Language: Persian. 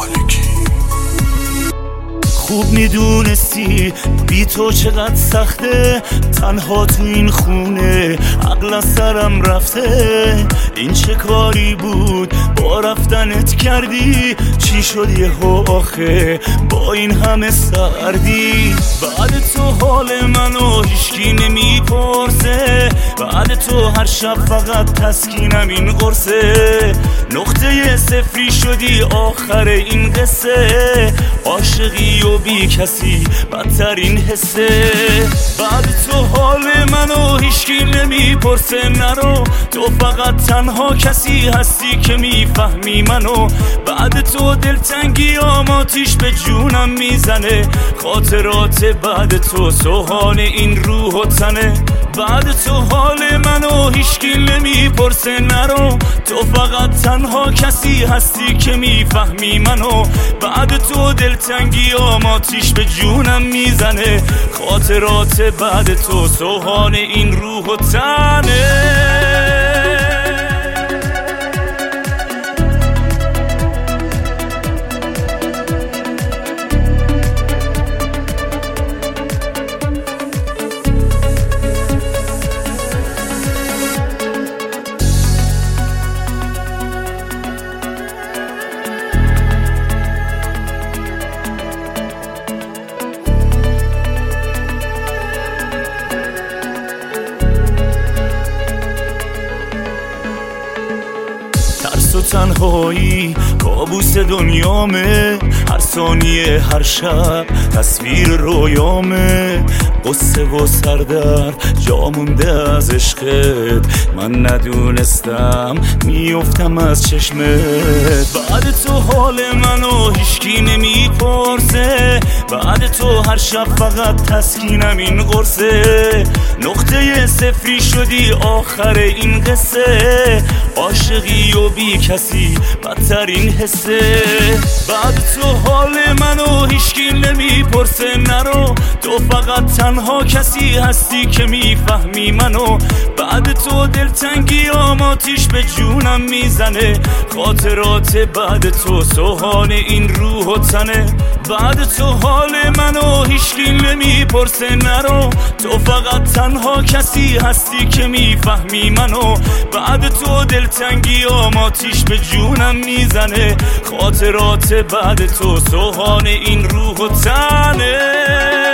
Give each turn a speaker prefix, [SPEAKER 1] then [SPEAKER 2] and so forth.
[SPEAKER 1] خوب میدونستی بی تو چقدر سخته، تنها تو این خونه عقل از سرم رفته. این چه کاری بود با رفتنت کردی؟ چی شد یهو آخه با این همه سردی؟ بعد تو حال منو هیچکی نمیپرسه، بعد تو هر شب فقط تسکینم این قرصه. نقطه صفری شدی آخر این قصه، عاشقی و بی کسی بدترین حسه. بعد تو حال منو هیچکی نمیپرسه، نرو تو فقط تنها کسی هستی که میفهمی منو. بعد تو دلتنگی آتیش به جونم میزنه، خاطرات بعد تو سوهان این روح و تنه. بعد تو حال منو هیچکی نمیپرسه، نرو تو فقط تنها کسی هستی که میفهمی منو. بعد تو دلتنگی آتیش به جونم میزنه، خاطرات بعد تو سوهان این روح و تنه. ترس و تنهایی کابوس دنیامه، هر ثانیه هر شب تصویر رویامه. قصه و سردرد جا مونده از عشقت، من ندونستم میافتم از چشمت. بعد تو حال منو هیچکی نمیپرسه، بعد تو هر شب فقط تسکینم این قرصه. نقطه صفری شدی آخر این قصه، عاشقی و بی کسی بدترین حسه. بعد تو حال منو هیچکی نمیپرسه، نرو تو فقط تنها کسی هستی که میفهمی منو. بعد تو دلتنگی آتیش به جونم میزنه، خاطرات بعد تو سوهان این روح و تنه. بعد تو حال منو هیچکی نمیپرسه، نرو تو فقط تنها کسی هستی که میفهمی منو. بعد تو دلتنگی آتیش به جونم میزنه، خاطرات بعد تو سوهان این روح و تنه.